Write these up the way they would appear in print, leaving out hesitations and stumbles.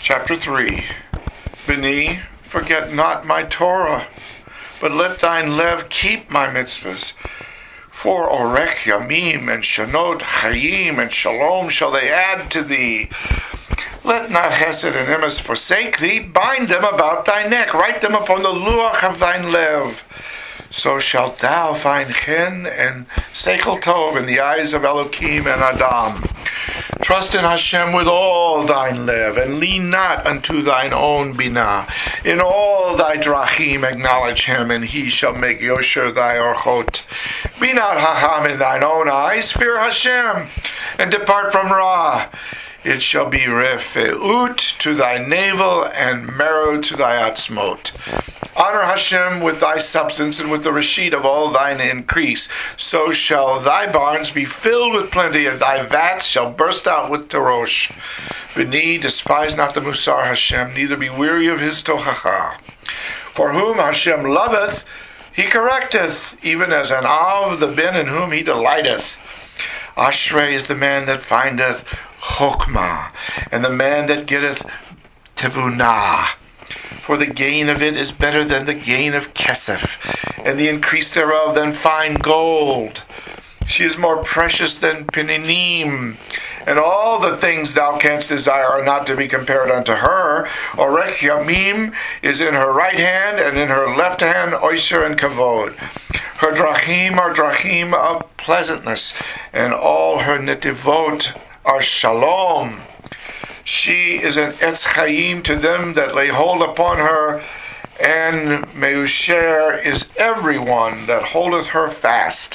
Chapter 3. B'ni, forget not my Torah, but let thine lev keep my mitzvahs. For orech yamim and shanot chayim and shalom shall they add to thee. Let not hesed and emes forsake thee. Bind them about thy neck. Write them upon the luach of thine lev. So shalt thou find chen and seichel tov in the eyes of Elokim and Adam. Trust in Hashem with all thine lev, and lean not unto thine own binah. In all thy drachim acknowledge him, and he shall make yosher thy orchot. Be not hacham in thine own eyes, fear Hashem, and depart from Ra. It shall be refeut to thy navel, and marrow to thy atzmot. Honor Hashem with thy substance and with the reshit of all thine increase. So shall thy barns be filled with plenty, and thy vats shall burst out with terosh. B'ni, despise not the musar Hashem, neither be weary of his tochacha. For whom Hashem loveth, he correcteth, even as an av the ben in whom he delighteth. Ashrei is the man that findeth chokmah, and the man that getteth tevunah. For the gain of it is better than the gain of kesef, and the increase thereof than fine gold. She is more precious than pininim, and all the things thou canst desire are not to be compared unto her. Orech yamim is in her right hand, and in her left hand oisher and kavod. Her drachim are drachim of pleasantness, and all her netivot are shalom. She is an etz chayim to them that lay hold upon her, and meusher is everyone that holdeth her fast.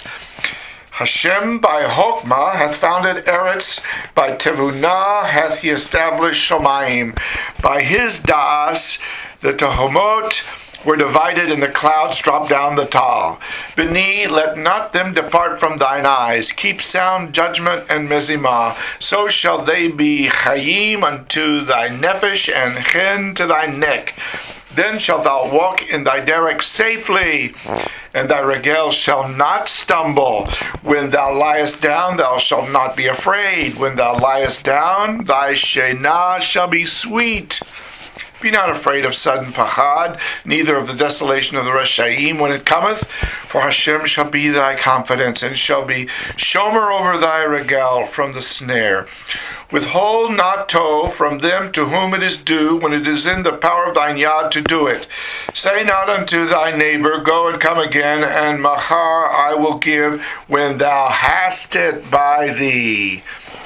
Hashem by Hokmah hath founded Eretz, by Tevunah hath he established Shomayim. By his Da'as the Tehomot were divided, and the clouds dropped down the Tal. B'ni, let not them depart from thine eyes. Keep sound judgment and mezimah. So shall they be chayim unto thy nefesh, and chen to thy neck. Then shalt thou walk in thy derek safely, and thy regel shall not stumble. When thou liest down, thou shalt not be afraid. When thou liest down, thy sheinah shall be sweet. Be not afraid of sudden pachad, neither of the desolation of the Reshaim when it cometh, for Hashem shall be thy confidence, and shall be shomer over thy regal from the snare. Withhold not tow from them to whom it is due, when it is in the power of thine yad to do it. Say not unto thy neighbor, go and come again, and machar I will give, when thou hast it by thee.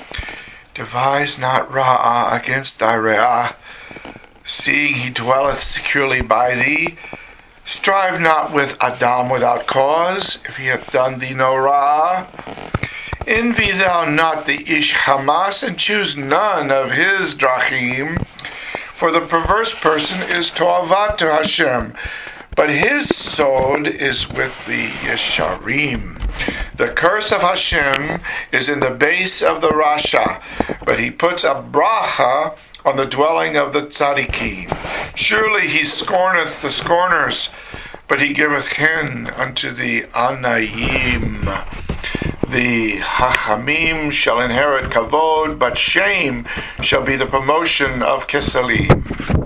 Devise not ra'ah against thy re'ah, seeing he dwelleth securely by thee. Strive not with Adam without cause, if he hath done thee no ra'ah. Envy thou not the ish Hamas, and choose none of his drachim. For the perverse person is to'avat to Hashem, but his sod is with the Yesharim. The curse of Hashem is in the base of the Rasha, but he puts a bracha on the dwelling of the tzaddikim. Surely he scorneth the scorners, but he giveth chen unto the anayim. The hachamim shall inherit kavod, but shame shall be the promotion of kesalim.